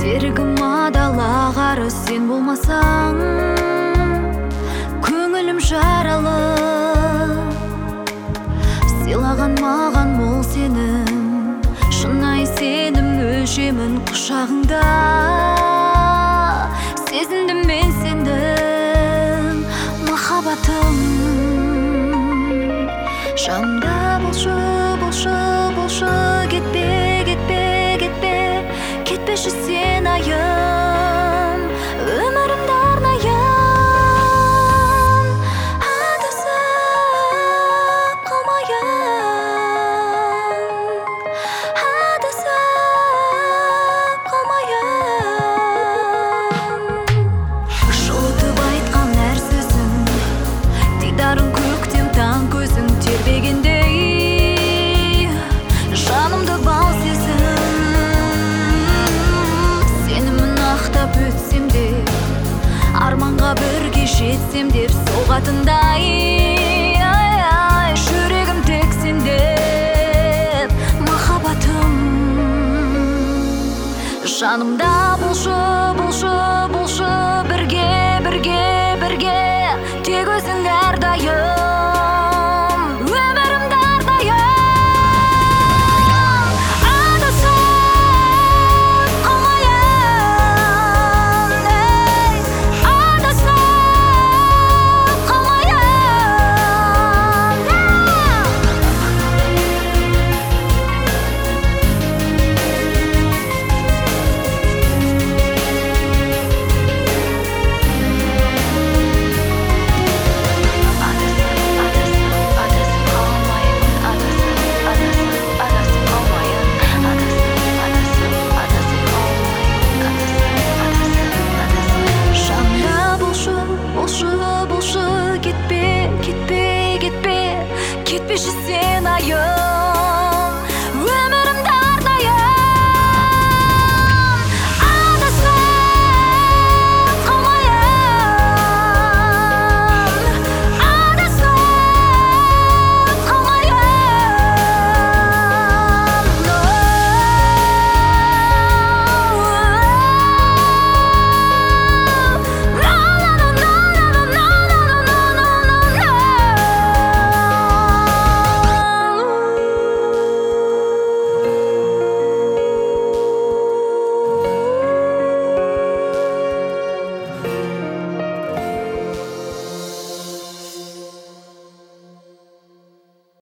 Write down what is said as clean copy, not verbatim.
серігім адал ағары сен болмасаң, көңілім жаралы. Сыйлаған маған мол сенім, шынайы сенім өлшемін құшағыңда. Сезіндім мен сендім, махаббатым. Жанымда болшы, болшы, болшы, кетпе, кетпе, кетпе, кетпеші сен айым, өмірімді арнайын. Адасып қалмайын, адасып қалмайын. Жылытып айтқан әр сөзің, дидарың көктем таң көзің тербегендей, жанымды бал сезім. Сенімін ақтап өтсем де, арманға бірге жетсем деп соғатындай, жүрегім тек сендеп, махаббатым. Жанымда болшы, болшы, болшы, бірге, бірге, бірге.